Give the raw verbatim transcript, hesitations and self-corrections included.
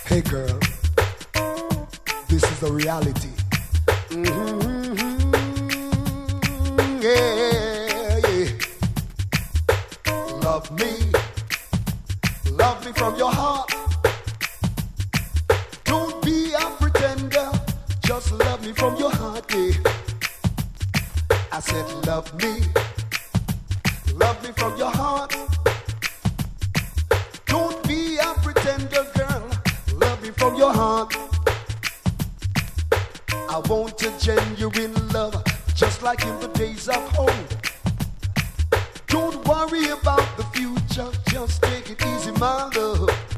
Hey girl, this is the reality. Mm-hmm, yeah, yeah. Love me, love me from your heart. Don't be a pretender, just love me from your heart, yeah. I said love me, love me from your heart. Don't be a pretender, girl, love me from your heart. I want a genuine love, just like in the days of old. Don't worry about the future, just take it easy, my love.